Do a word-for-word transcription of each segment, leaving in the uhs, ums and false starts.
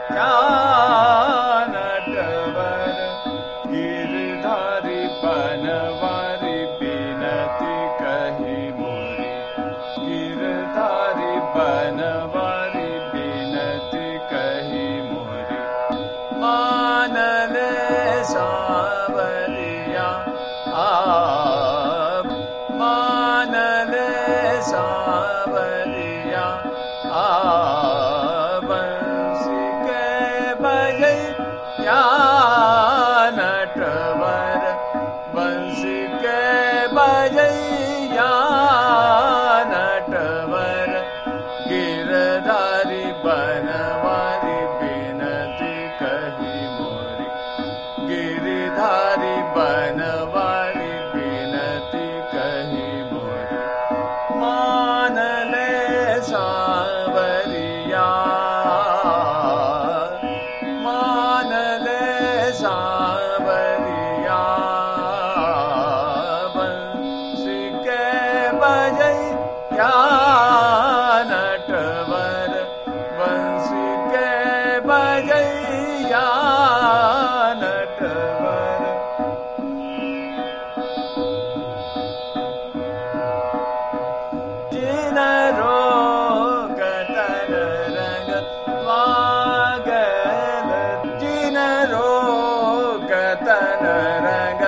या नटवर गिरधारी बनवारी बिनती कही मोरी गिरधारी बनवारी बिनती कही मोरी मान ले सावरिया आप मान ले सावरिया आप बंसी के बजैया नटवर बंसी के बजैया नटवर गिरधारी बनवारी बिनती कही मोरी गिरधारी बनवारी बिनती कही मोरी मान ले सावरिया मान ले सावरिया बंसी के बजैया नटवर बंसी के बजैया नटवर जिन रोगतन रंग वागल जिन रोगतन रंग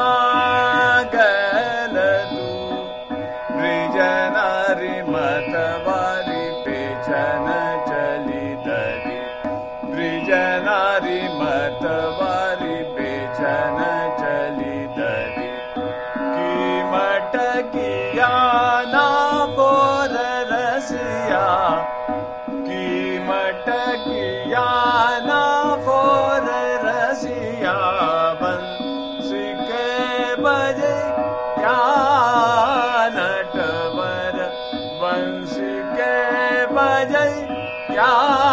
वागल तू ब्रिजनारी मतवारी पेचन चली दरी ब्रिजनारी मतवारी पेचन चली दरी कीमट किया ना बोर रसिया कीमट किया ना बोर रसिया बंसी के बजैया नटवर बंसी के बजैया